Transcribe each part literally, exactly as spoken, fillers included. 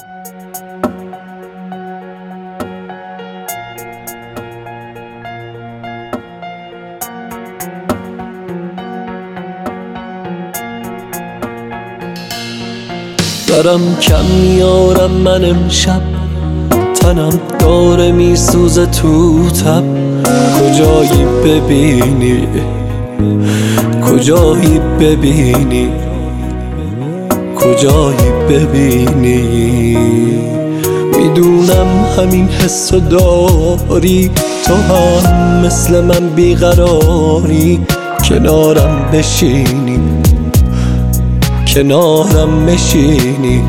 دارم کم میارم من امشب، تنم داره میسوزه تو تب. کجایی ببینی، کجایی ببینی، کجایی ببینی. میدونم همین حسو داری، تو هم مثل من بیقراری. کنارم بشینی، کنارم بشینی،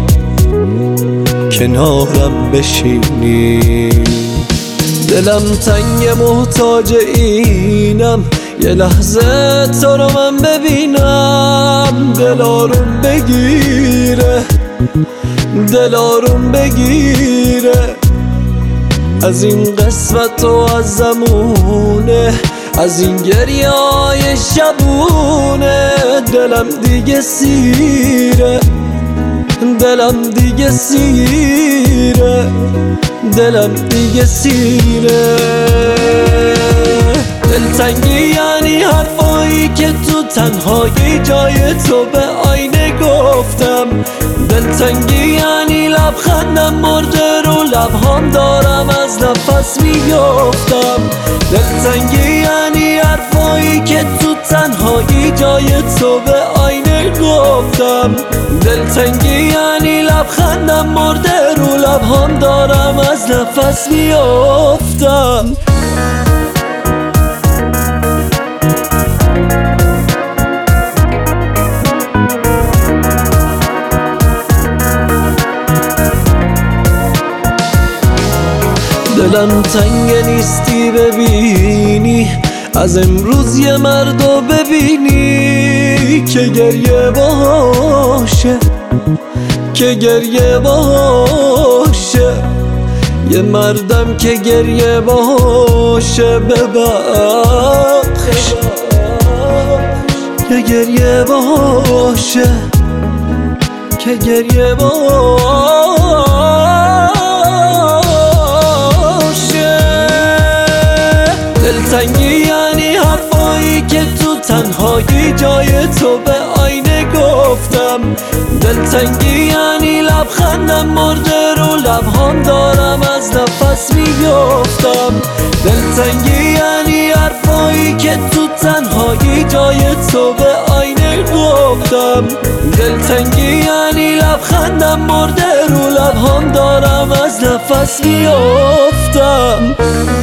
کنارم بشینی. دلم تنگ محتاج اینم، یه لحظه تو رو من ببینم. دل آروم بگیره، دل آروم بگیره. از این قسمت و از زمونه، از این گریه های شبونه. دلم دیگه سیره، دلم دیگه سیره، دلم دیگه سیره. دلتنگی یعنی حرفایی که تو تنهایی جای تو به آینه گفتم. دلتنگی یعنی لبخندم مرده رو لبهام دارم از نفس میافتم. دلتنگی یعنی حرفایی که تو تنهایی جای تو به آینه گفتم. دلتنگی یعنی لبخندم مرده رو لبهام دارم از نفس میافتم. دلم تنگ نیستی ببینی، از امروز یه مردو ببینی که گریه باشه، که گریه باشه. یه مردم که گریه باشه، ببخش که گریه باشه، که گریه باشه. دلتنگی یعنی حرفایی که تو تنهایی جای تو به آینه گفتم. دلتنگی یعنی لبخندم مرده رو لبهام دارم از نفس میافتم. دلتنگی یعنی حرفایی که تو تنهایی جای تو به آینه گفتم. دلتنگی یعنی لبخندم مرده رو لبهام دارم از نفس میافتم.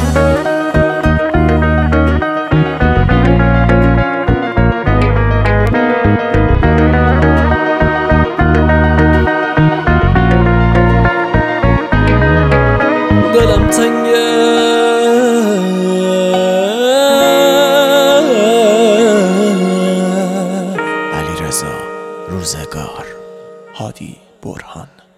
دلم تنگه، علیرضا روزگار، هادی برهان.